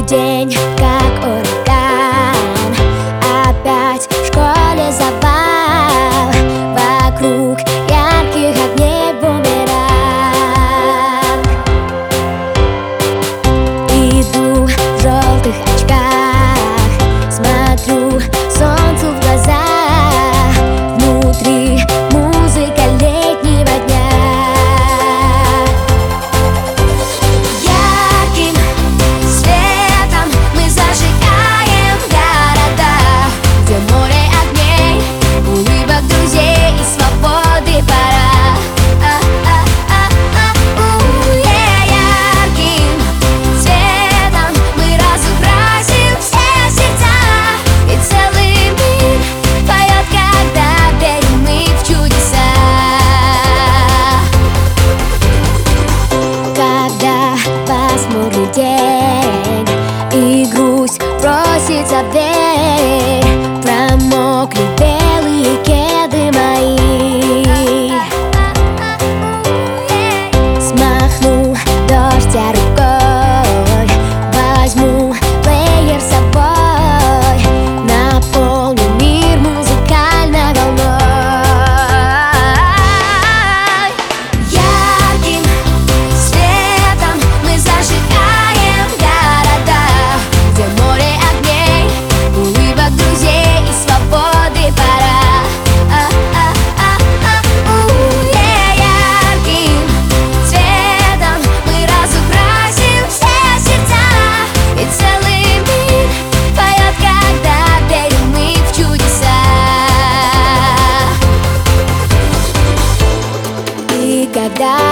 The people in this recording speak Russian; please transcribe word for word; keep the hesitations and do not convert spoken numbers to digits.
день, как ураган. Опять в школе завал, вокруг ярких огней бумеранг. Иду в желтых очках, смотрю солнцу в глаза. Внутри музыка летнего дня. Ярким светом мы зажигаем города, где море огней, улыбок друзей и свободы пора. Ярким светом мы разукрасим все сердца, и целый мир поет, когда верим мы в чудеса. Когда пасмурный день и грусть просится в дверь, промокли белые кеды мои. Смахну дождь рукой, возьму плеер с собой, наполню мир музыкальной волной. Ярким светом мы зажигаем города, где море огней, улыбок друзей и свободы пора. Ярким цветом мы разукрасим все сердца, и целый мир поет, когда верим мы в чудеса. И когда